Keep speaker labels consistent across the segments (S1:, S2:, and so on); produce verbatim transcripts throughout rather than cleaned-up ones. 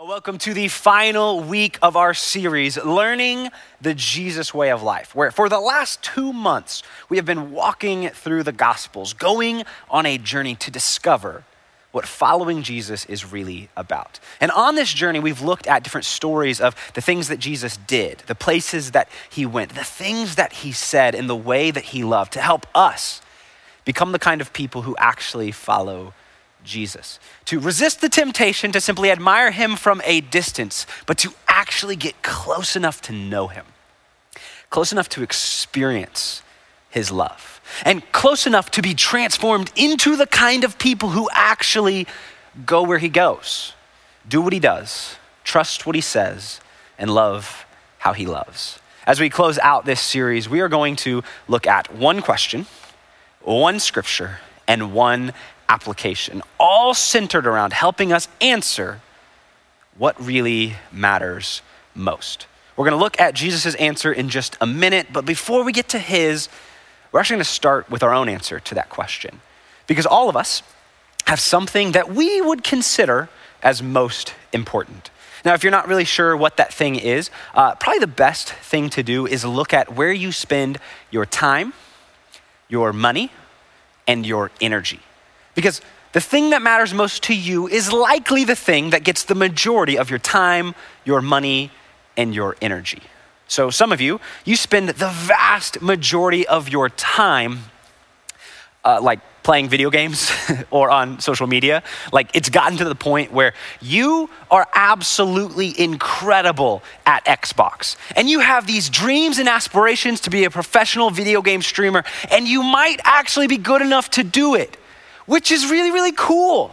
S1: Welcome to the final week of our series, Learning the Jesus Way of Life, where for the last two months, we have been walking through the Gospels, going on a journey to discover what following Jesus is really about. And on this journey, we've looked at different stories of the things that Jesus did, the places that he went, the things that he said, and the way that he loved to help us become the kind of people who actually follow Jesus, to resist the temptation to simply admire him from a distance, but to actually get close enough to know him, close enough to experience his love, and close enough to be transformed into the kind of people who actually go where he goes, do what he does, trust what he says, and love how he loves. As we close out this series, we are going to look at one question, one scripture, and one application, all centered around helping us answer what really matters most. We're going to look at Jesus' answer in just a minute, but before we get to his, we're actually going to start with our own answer to that question, because all of us have something that we would consider as most important. Now, if you're not really sure what that thing is, uh, probably the best thing to do is look at where you spend your time, your money, and your energy. Because the thing that matters most to you is likely the thing that gets the majority of your time, your money, and your energy. So some of you, you spend the vast majority of your time uh, like playing video games or on social media. Like it's gotten to the point where you are absolutely incredible at Xbox. And you have these dreams and aspirations to be a professional video game streamer, and you might actually be good enough to do it, which is really, really cool.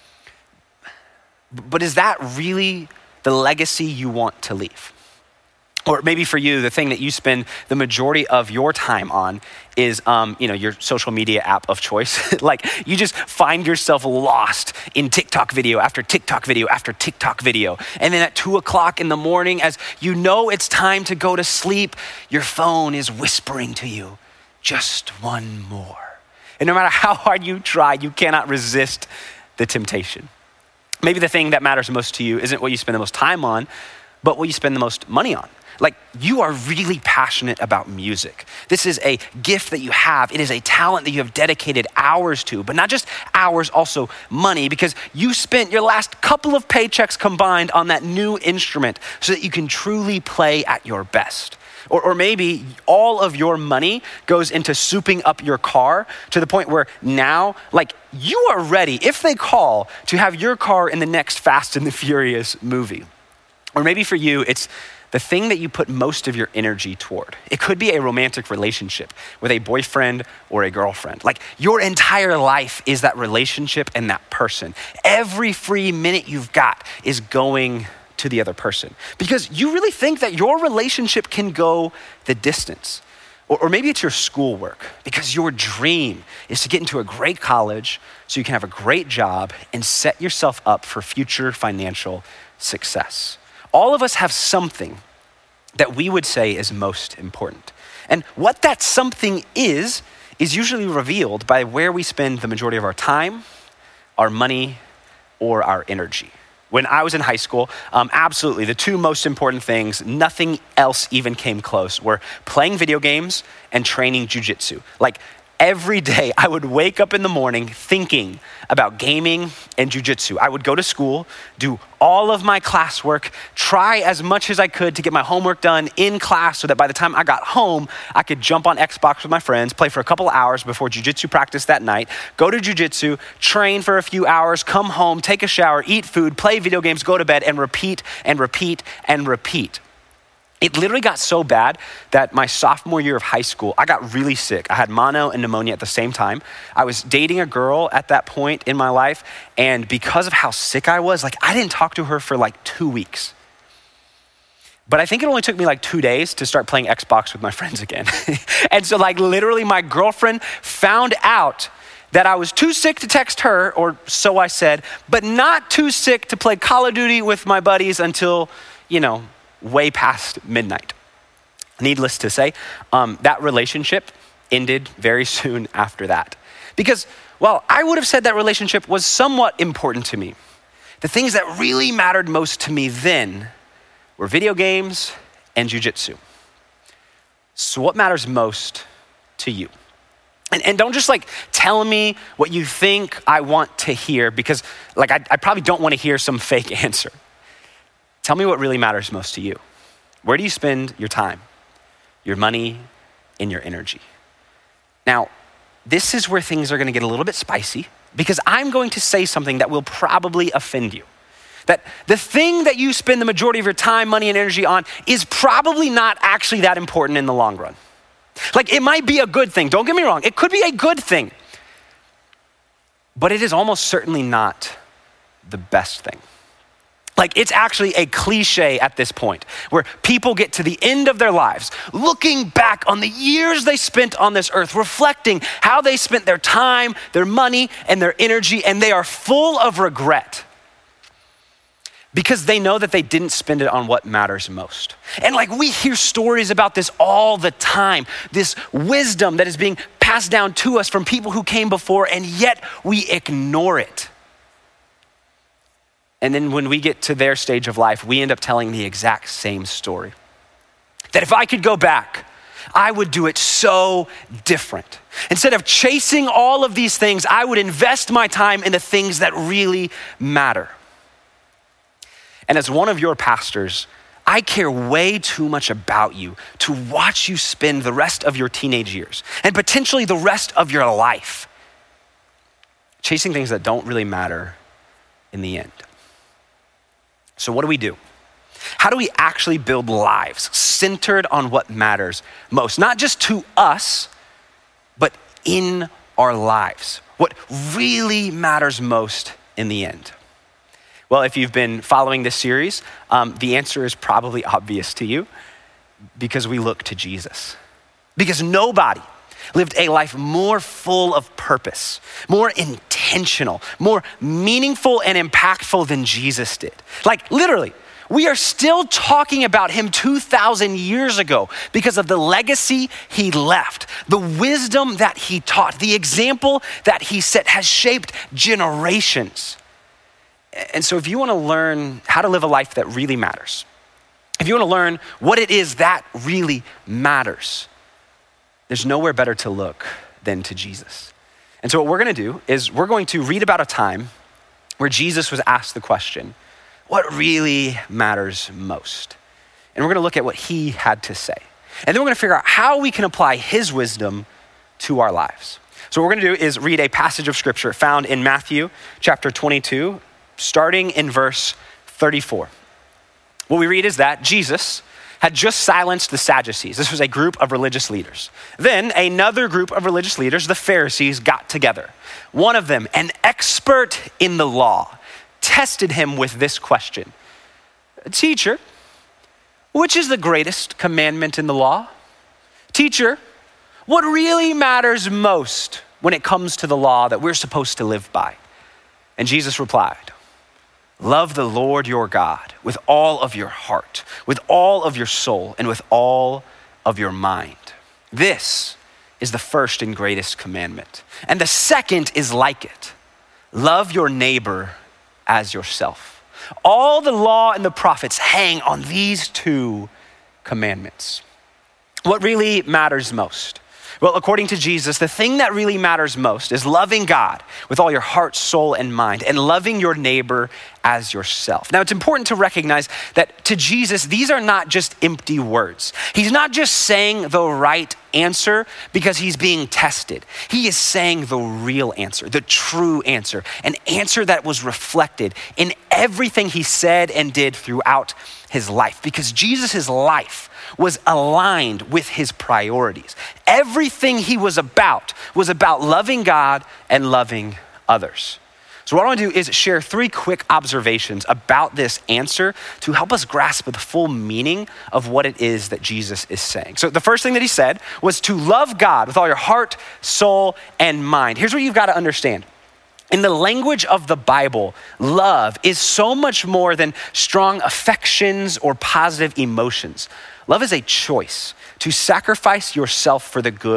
S1: But is that really the legacy you want to leave? Or maybe for you, the thing that you spend the majority of your time on is, um, you know, your social media app of choice. Like you just find yourself lost in TikTok video after TikTok video after TikTok video. And then at two o'clock in the morning, as you know it's time to go to sleep, your phone is whispering to you, just one more. And no matter how hard you try, you cannot resist the temptation. Maybe the thing that matters most to you isn't what you spend the most time on, but what you spend the most money on. Like you are really passionate about music. This is a gift that you have. It is a talent that you have dedicated hours to, but not just hours, also money, because you spent your last couple of paychecks combined on that new instrument so that you can truly play at your best. Or, or maybe all of your money goes into souping up your car to the point where now, like you are ready, if they call, to have your car in the next Fast and the Furious movie. Or maybe for you, it's the thing that you put most of your energy toward. It could be a romantic relationship with a boyfriend or a girlfriend. Like your entire life is that relationship and that person. Every free minute you've got is going to the other person because you really think that your relationship can go the distance. Or, or maybe it's your schoolwork because your dream is to get into a great college so you can have a great job and set yourself up for future financial success. All of us have something that we would say is most important. And what that something is, is usually revealed by where we spend the majority of our time, our money, or our energy. When I was in high school, um, absolutely the two most important things, nothing else even came close, were playing video games and training jujitsu. Like every day I would wake up in the morning thinking about gaming and jujitsu. I would go to school, do all of my classwork, try as much as I could to get my homework done in class so that by the time I got home, I could jump on Xbox with my friends, play for a couple of hours before jujitsu practice that night, go to jujitsu, train for a few hours, come home, take a shower, eat food, play video games, go to bed, and repeat and repeat and repeat. It literally got so bad that my sophomore year of high school, I got really sick. I had mono and pneumonia at the same time. I was dating a girl at that point in my life, and because of how sick I was, like I didn't talk to her for like two weeks. But I think it only took me like two days to start playing Xbox with my friends again. And so like literally my girlfriend found out that I was too sick to text her, or so I said, but not too sick to play Call of Duty with my buddies until, you know, way past midnight. Needless to say, um, that relationship ended very soon after that. Because, well, I would have said that relationship was somewhat important to me. The things that really mattered most to me then were video games and jujitsu. So what matters most to you? And, and don't just like tell me what you think I want to hear, because like I, I probably don't want to hear some fake answer. Tell me what really matters most to you. Where do you spend your time, your money, and your energy? Now, this is where things are gonna get a little bit spicy, because I'm going to say something that will probably offend you. That the thing that you spend the majority of your time, money, and energy on is probably not actually that important in the long run. Like, it might be a good thing, don't get me wrong, it could be a good thing, but it is almost certainly not the best thing. Like, it's actually a cliche at this point where people get to the end of their lives looking back on the years they spent on this earth, reflecting how they spent their time, their money, and their energy, and they are full of regret because they know that they didn't spend it on what matters most. And like, we hear stories about this all the time, this wisdom that is being passed down to us from people who came before, and yet we ignore it. And then when we get to their stage of life, we end up telling the exact same story. That if I could go back, I would do it so different. Instead of chasing all of these things, I would invest my time in the things that really matter. And as one of your pastors, I care way too much about you to watch you spend the rest of your teenage years and potentially the rest of your life chasing things that don't really matter in the end. So what do we do? How do we actually build lives centered on what matters most? Not just to us, but in our lives. What really matters most in the end? Well, if you've been following this series, um, the answer is probably obvious to you, because we look to Jesus. Because nobody lived a life more full of purpose, more intentional, more meaningful and impactful than Jesus did. Like, literally, we are still talking about him two thousand years ago because of the legacy he left, the wisdom that he taught, the example that he set has shaped generations. And so if you want to learn how to live a life that really matters, if you want to learn what it is that really matters, there's nowhere better to look than to Jesus. And so what we're going to do is we're going to read about a time where Jesus was asked the question, what really matters most? And we're going to look at what he had to say. And then we're going to figure out how we can apply his wisdom to our lives. So what we're going to do is read a passage of scripture found in Matthew chapter twenty-two, starting in verse thirty-four. What we read is that Jesus had just silenced the Sadducees. This was a group of religious leaders. Then another group of religious leaders, the Pharisees, got together. One of them, an expert in the law, tested him with this question. Teacher, which is the greatest commandment in the law? Teacher, what really matters most when it comes to the law that we're supposed to live by? And Jesus replied, love the Lord your God with all of your heart, with all of your soul, and with all of your mind. This is the first and greatest commandment. And the second is like it. Love your neighbor as yourself. All the law and the prophets hang on these two commandments. What really matters most? Well, according to Jesus, the thing that really matters most is loving God with all your heart, soul, and mind, and loving your neighbor as yourself. Now, it's important to recognize that to Jesus, these are not just empty words. He's not just saying the right answer because he's being tested. He is saying the real answer, the true answer, an answer that was reflected in everything he said and did throughout his life, because Jesus' life was aligned with his priorities. Everything he was about was about loving God and loving others. So what I want to do is share three quick observations about this answer to help us grasp the full meaning of what it is that Jesus is saying. So the first thing that he said was to love God with all your heart, soul, and mind. Here's what you've got to understand. In the language of the Bible, love is so much more than strong affections or positive emotions. Love is a choice to sacrifice yourself for the good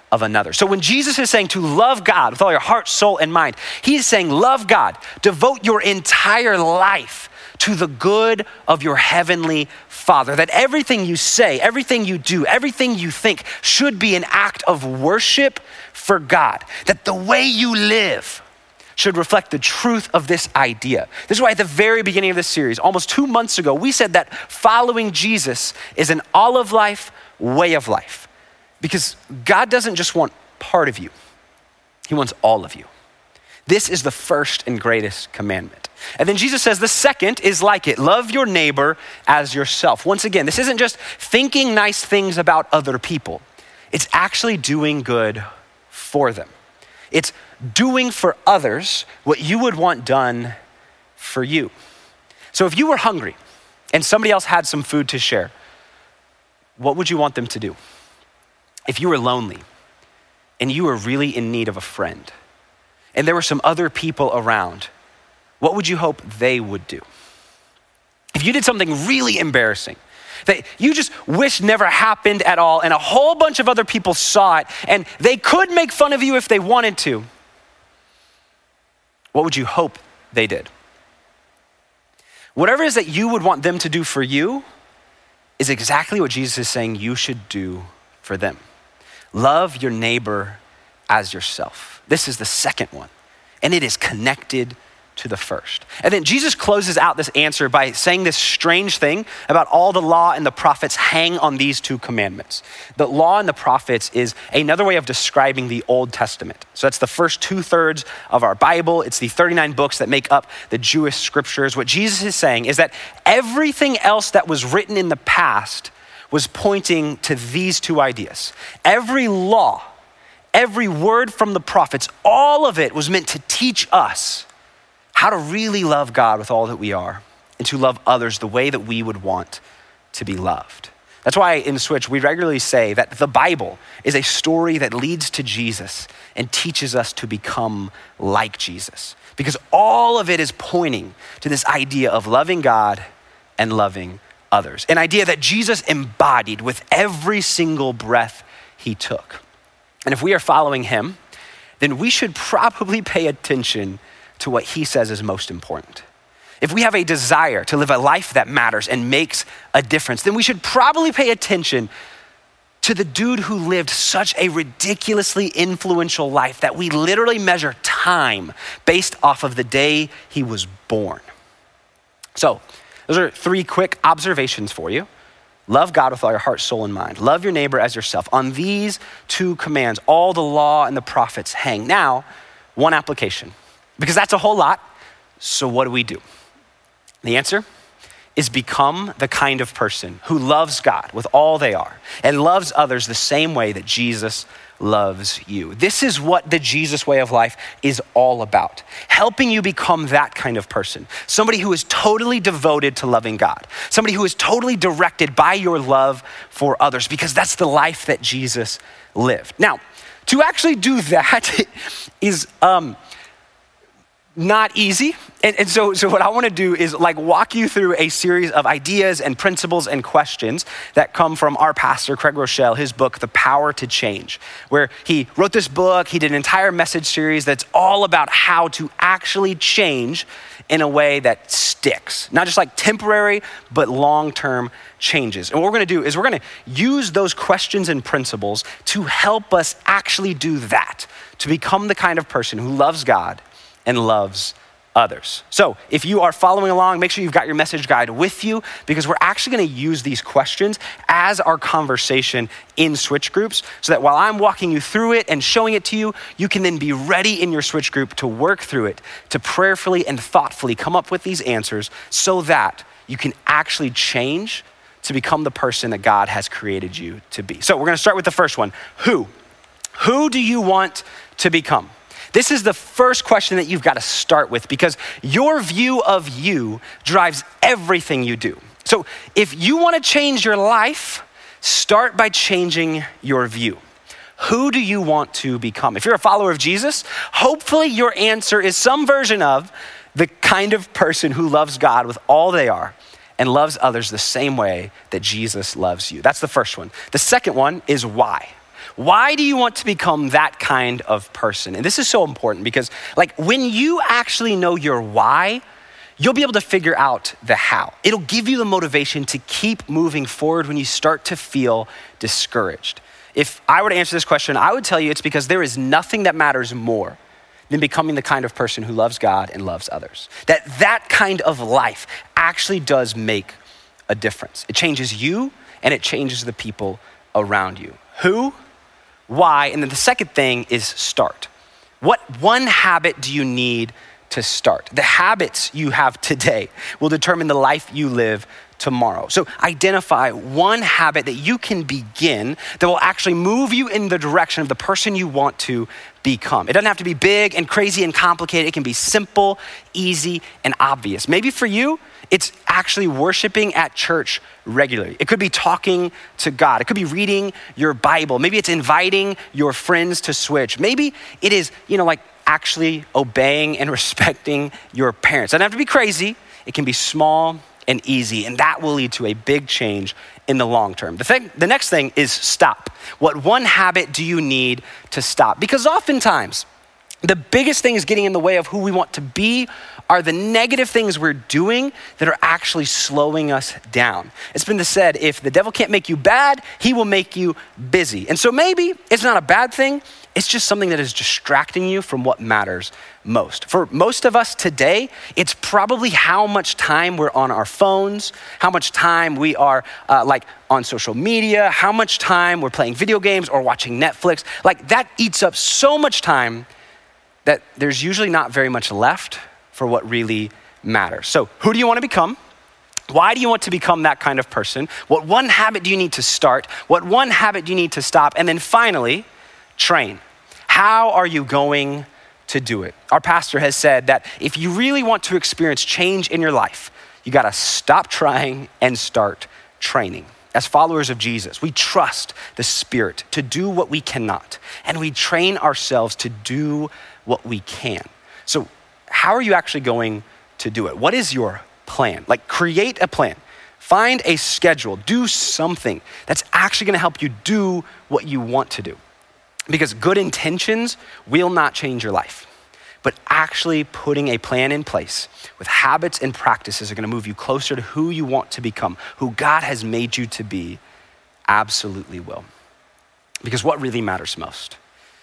S1: of another. So when Jesus is saying to love God with all your heart, soul, and mind, he is saying love God, devote your entire life to the good of your heavenly Father, that everything you say, everything you do, everything you think should be an act of worship for God, that the way you live should reflect the truth of this idea. This is why at the very beginning of this series, almost two months ago, we said that following Jesus is an all of life way of life. Because God doesn't just want part of you, he wants all of you. This is the first and greatest commandment. And then Jesus says the second is like it. Love your neighbor as yourself. Once again, this isn't just thinking nice things about other people. It's actually doing good for them. It's doing for others what you would want done for you. So if you were hungry and somebody else had some food to share, what would you want them to do? If you were lonely and you were really in need of a friend and there were some other people around, what would you hope they would do? If you did something really embarrassing that you just wish never happened at all and a whole bunch of other people saw it and they could make fun of you if they wanted to, what would you hope they did? Whatever it is that you would want them to do for you is exactly what Jesus is saying you should do for them. Love your neighbor as yourself. This is the second one, and it is connected to the first. And then Jesus closes out this answer by saying this strange thing about all the law and the prophets hang on these two commandments. The law and the prophets is another way of describing the Old Testament. So that's the first two thirds of our Bible. It's the thirty-nine books that make up the Jewish scriptures. What Jesus is saying is that everything else that was written in the past was pointing to these two ideas. Every law, every word from the prophets, all of it was meant to teach us how to really love God with all that we are and to love others the way that we would want to be loved. That's why in Switch, we regularly say that the Bible is a story that leads to Jesus and teaches us to become like Jesus, because all of it is pointing to this idea of loving God and loving others, an idea that Jesus embodied with every single breath he took. And if we are following him, then we should probably pay attention to what he says is most important. If we have a desire to live a life that matters and makes a difference, then we should probably pay attention to the dude who lived such a ridiculously influential life that we literally measure time based off of the day he was born. So, those are three quick observations for you. Love God with all your heart, soul, and mind. Love your neighbor as yourself. On these two commands, all the law and the prophets hang. Now, one application, because that's a whole lot. So what do we do? The answer is become the kind of person who loves God with all they are and loves others the same way that Jesus loves you. This is what the Jesus way of life is all about. Helping you become that kind of person. Somebody who is totally devoted to loving God. Somebody who is totally directed by your love for others, because that's the life that Jesus lived. Now, to actually do that is um, not easy. And, and so, so what I want to do is like walk you through a series of ideas and principles and questions that come from our pastor, Craig Rochelle, his book, The Power to Change, where he wrote this book. He did an entire message series that's all about how to actually change in a way that sticks. Not just like temporary, but long-term changes. And what we're going to do is we're going to use those questions and principles to help us actually do that, to become the kind of person who loves God and loves others. So if you are following along, make sure you've got your message guide with you, because we're actually going to use these questions as our conversation in Switch groups, so that while I'm walking you through it and showing it to you, you can then be ready in your Switch group to work through it, to prayerfully and thoughtfully come up with these answers so that you can actually change to become the person that God has created you to be. So we're going to start with the first one. Who? Who do you want to become? This is the first question that you've got to start with, because your view of you drives everything you do. So if you want to change your life, start by changing your view. Who do you want to become? If you're a follower of Jesus, hopefully your answer is some version of the kind of person who loves God with all they are and loves others the same way that Jesus loves you. That's the first one. The second one is why. why do you want to become that kind of person? And this is so important because like when you actually know your why, you'll be able to figure out the how. It'll give you the motivation to keep moving forward when you start to feel discouraged. If I were to answer this question, I would tell you it's because there is nothing that matters more than becoming the kind of person who loves God and loves others. That that kind of life actually does make a difference. It changes you and it changes the people around you. Who, why, and then the second thing is start. What one habit do you need to start? The habits you have today will determine the life you live tomorrow. So identify one habit that you can begin that will actually move you in the direction of the person you want to become. It doesn't have to be big and crazy and complicated. It can be simple, easy, and obvious. Maybe for you, it's actually worshiping at church regularly. It could be talking to God. It could be reading your Bible. Maybe it's inviting your friends to Switch. Maybe it is, you know, like actually obeying and respecting your parents. It doesn't have to be crazy. It can be small and easy, and that will lead to a big change in the long term. The thing, the next thing is stop. What one habit do you need to stop? Because oftentimes, the biggest things getting in the way of who we want to be are the negative things we're doing that are actually slowing us down. It's been said, if the devil can't make you bad, he will make you busy. And so maybe it's not a bad thing. It's just something that is distracting you from what matters most. For most of us today, it's probably how much time we're on our phones, how much time we are uh, like on social media, how much time we're playing video games or watching Netflix. Like that eats up so much time that there's usually not very much left for what really matters. So who do you want to become? Why do you want to become that kind of person? What one habit do you need to start? What one habit do you need to stop? And then finally, train. How are you going to do it? Our pastor has said that if you really want to experience change in your life, you got to stop trying and start training. As followers of Jesus, we trust the Spirit to do what we cannot, and we train ourselves to do what we can. So how are you actually going to do it? What is your plan? Like create a plan. Find a schedule. Do something that's actually going to help you do what you want to do. Because good intentions will not change your life. But actually putting a plan in place with habits and practices are going to move you closer to who you want to become, who God has made you to be, absolutely will. Because what really matters most?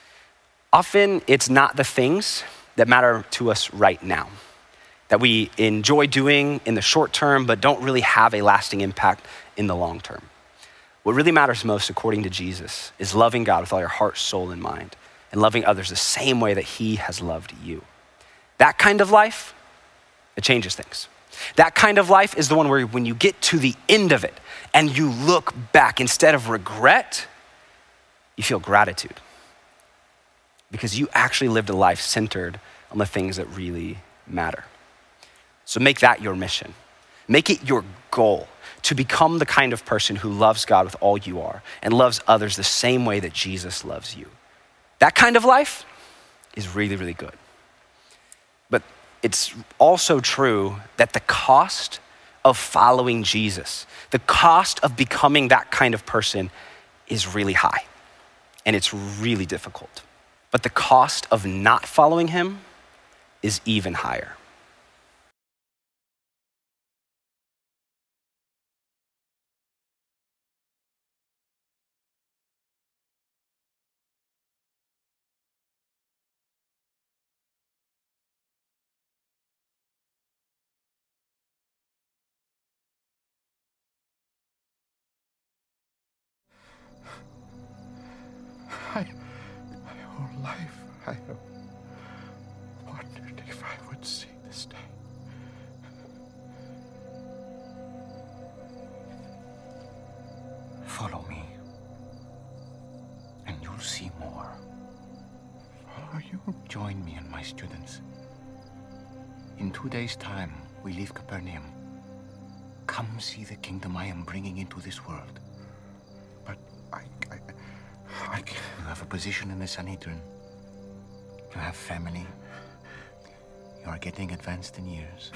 S1: Often it's not the things that matter to us right now, that we enjoy doing in the short term, but don't really have a lasting impact in the long term. What really matters most, according to Jesus, is loving God with all your heart, soul, and mind, and loving others the same way that he has loved you. That kind of life, it changes things. That kind of life is the one where when you get to the end of it and you look back, instead of regret, you feel gratitude. Because you actually lived a life centered on the things that really matter. So make that your mission. Make it your goal to become the kind of person who loves God with all you are and loves others the same way that Jesus loves you. That kind of life is really, really good. But it's also true that the cost of following Jesus, the cost of becoming that kind of person is really high, and it's really difficult. But the cost of not following him is even higher.
S2: I, my whole life, I have wondered if I would see this day.
S3: Follow me, and you'll see more.
S2: Follow you?
S3: Join me and my students. In two days' time, we leave Capernaum. Come see the kingdom I am bringing into this world.
S2: But I, I, I can't.
S3: You have a position in the Sanhedrin. You have family. You are getting advanced in years.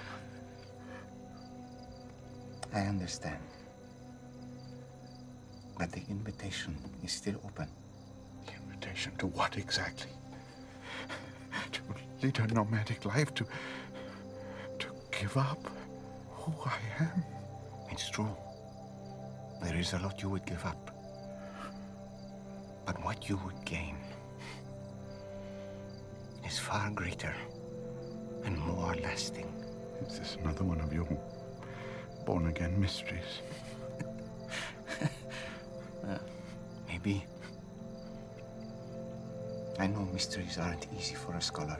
S3: I understand. that the invitation is still open.
S2: The invitation to what exactly? To lead a nomadic life, to... to give up who I am?
S3: It's true. There is a lot you would give up. But what you would gain is far greater and more lasting.
S2: Is this another one of your born-again mysteries?
S3: uh, maybe. I know mysteries aren't easy for a scholar.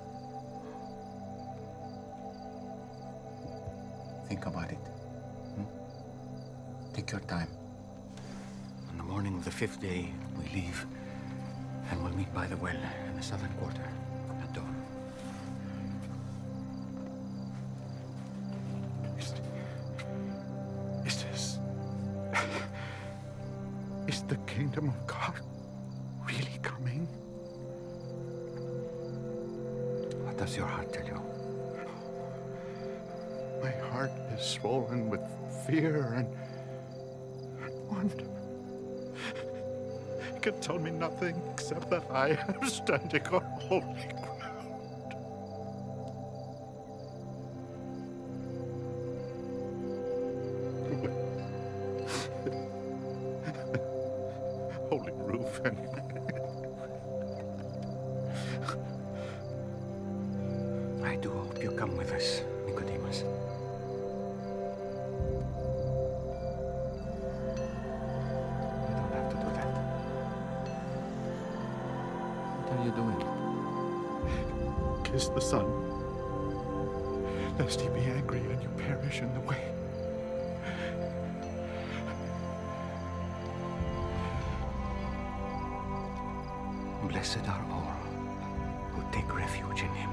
S3: Think about it. Hmm? Take your time. On the morning of the fifth day, we leave, and we'll meet by the well in the southern quarter at dawn.
S2: Is, is this... is the kingdom of God really coming?
S3: What does your heart tell you?
S2: My heart is swollen with fear and, and wonder. It can tell me nothing except that I am standing on holy ground. Holy Reuven.
S3: I do hope you come with us, Nicodemus. You don't have to do that. What are you doing?
S2: Kiss the Son, lest he be angry and you perish in the way.
S3: Blessed are all who take refuge in him.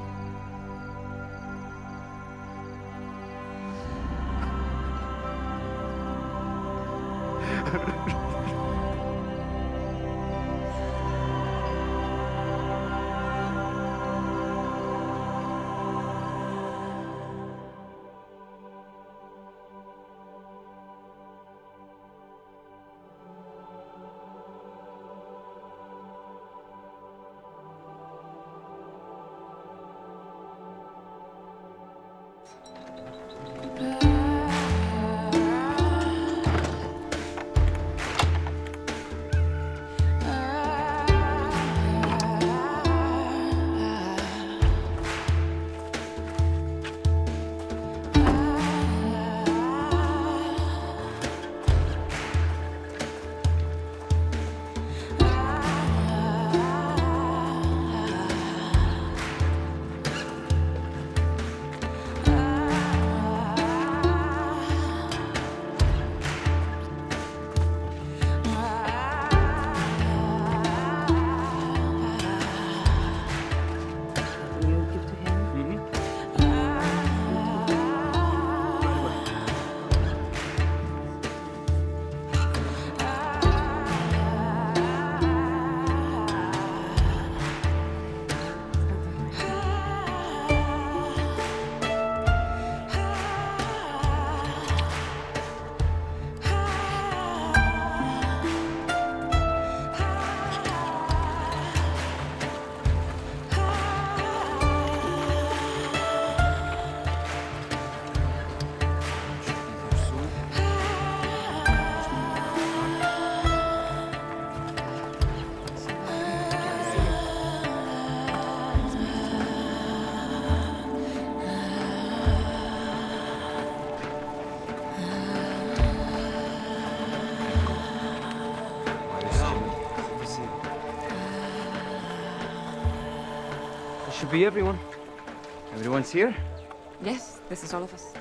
S4: Should be everyone. Everyone's here?
S5: Yes, this is all of us.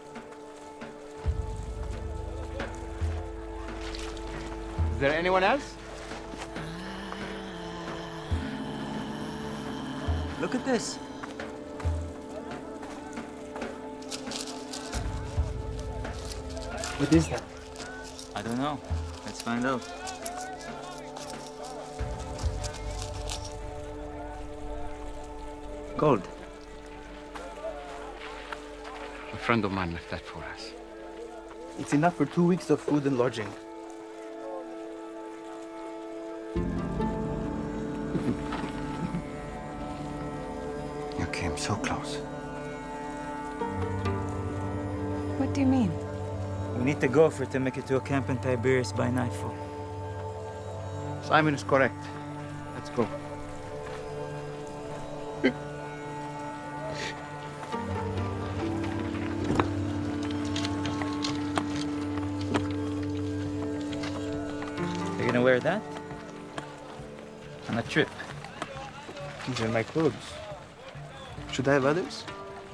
S4: Is there anyone else? Look at this. What is that?
S6: I don't know. Let's find out.
S4: Gold.
S3: A friend of mine left that for us.
S4: It's enough for two weeks of food and lodging.
S3: So close.
S5: What do you mean?
S6: We need to go for it to make it to a camp in Tiberias by nightfall.
S4: Simon is correct. Let's go.
S6: You're gonna wear that? On a trip.
S4: These are my clothes. Should I have others?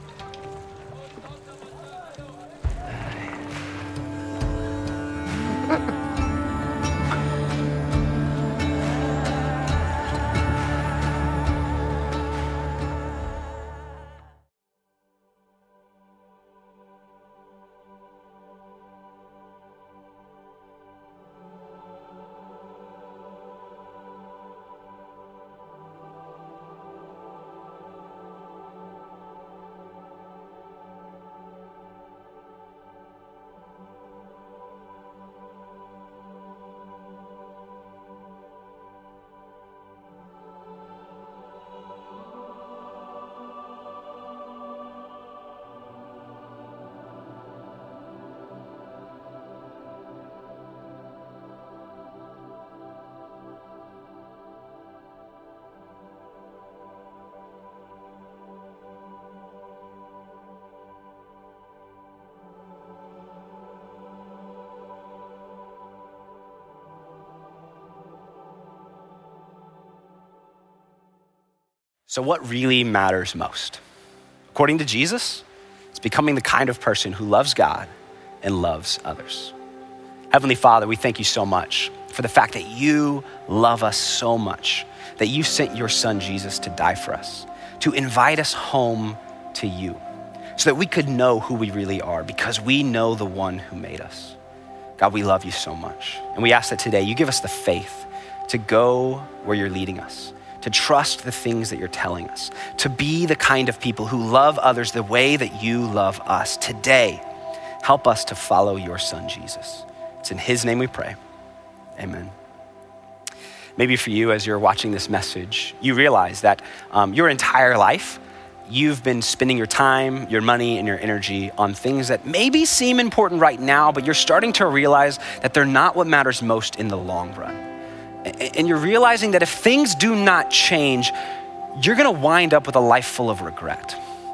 S1: So what really matters most? According to Jesus, it's becoming the kind of person who loves God and loves others. Heavenly Father, we thank you so much for the fact that you love us so much, that you sent your son Jesus to die for us, to invite us home to you, so that we could know who we really are because we know the one who made us. God, we love you so much. And we ask that today you give us the faith to go where you're leading us, to trust the things that you're telling us, to be the kind of people who love others the way that you love us. Today, help us to follow your son, Jesus. It's in his name we pray. Amen. Maybe for you, as you're watching this message, you realize that um, your entire life, you've been spending your time, your money, and your energy on things that maybe seem important right now, but you're starting to realize that they're not what matters most in the long run. And you're realizing that if things do not change, you're gonna wind up with a life full of regret.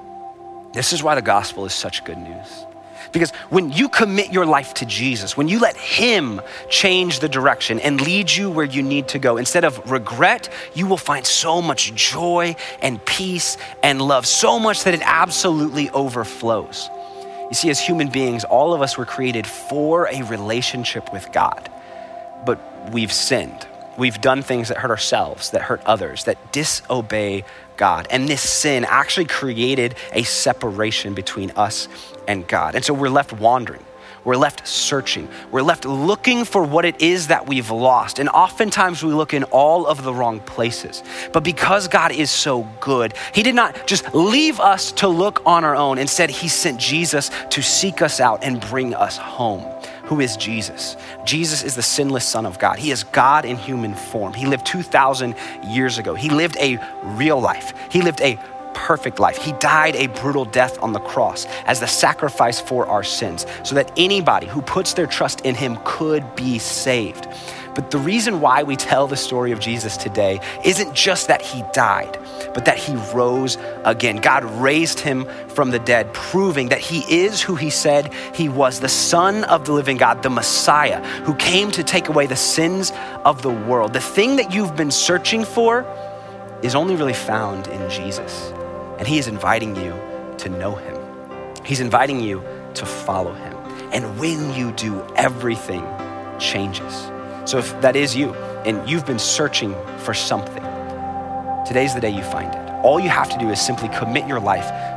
S1: This is why the gospel is such good news. Because when you commit your life to Jesus, when you let him change the direction and lead you where you need to go, instead of regret, you will find so much joy and peace and love, so much that it absolutely overflows. You see, as human beings, all of us were created for a relationship with God, but we've sinned. We've done things that hurt ourselves, that hurt others, that disobey God. And this sin actually created a separation between us and God. And so we're left wandering. We're left searching. We're left looking for what it is that we've lost. And oftentimes we look in all of the wrong places. But because God is so good, he did not just leave us to look on our own. Instead, he sent Jesus to seek us out and bring us home. Who is Jesus? Jesus is the sinless Son of God. He is God in human form. He lived two thousand years ago. He lived a real life. He lived a perfect life. He died a brutal death on the cross as the sacrifice for our sins, so that anybody who puts their trust in him could be saved. But the reason why we tell the story of Jesus today isn't just that he died, but that he rose again. God raised him from the dead, proving that he is who he said he was, the Son of the living God, the Messiah, who came to take away the sins of the world. The thing that you've been searching for is only really found in Jesus. And he is inviting you to know him. He's inviting you to follow him. And when you do, everything changes. So if that is you and you've been searching for something, today's the day you find it. All you have to do is simply commit your life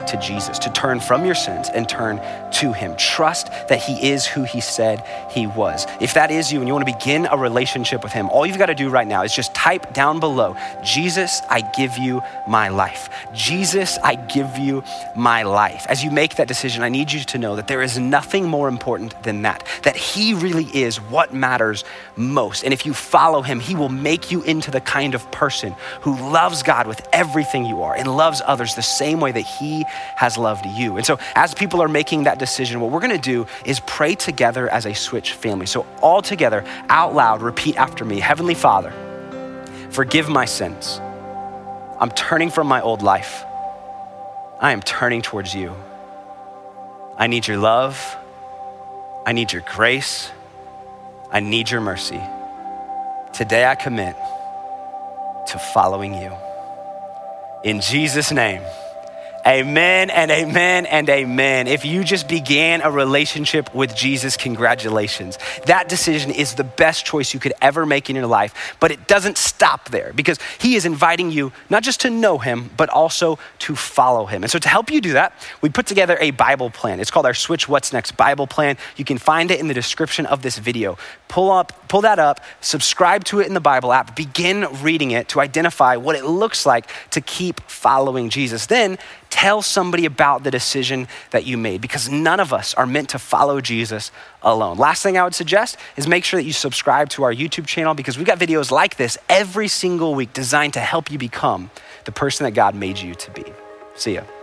S1: to Jesus, to turn from your sins and turn to him. Trust that he is who he said he was. If that is you and you want to begin a relationship with him, all you've got to do right now is just type down below, Jesus, I give you my life. Jesus, I give you my life. As you make that decision, I need you to know that there is nothing more important than that, that he really is what matters most. And if you follow him, he will make you into the kind of person who loves God with everything you are and loves others the same way that he has loved you. And so as people are making that decision, what we're gonna do is pray together as a Switch family. So all together, out loud, repeat after me. Heavenly Father, forgive my sins. I'm turning from my old life. I am turning towards you. I need your love. I need your grace. I need your mercy. Today I commit to following you. In Jesus' name, amen and amen and amen. If you just began a relationship with Jesus, congratulations. That decision is the best choice you could ever make in your life, but it doesn't stop there because he is inviting you not just to know him, but also to follow him. And so to help you do that, we put together a Bible plan. It's called our Switch What's Next Bible plan. You can find it in the description of this video. Pull up, pull that up, subscribe to it in the Bible app, begin reading it to identify what it looks like to keep following Jesus. Then tell somebody about the decision that you made because none of us are meant to follow Jesus alone. Last thing I would suggest is make sure that you subscribe to our YouTube channel because we've got videos like this every single week designed to help you become the person that God made you to be. See ya.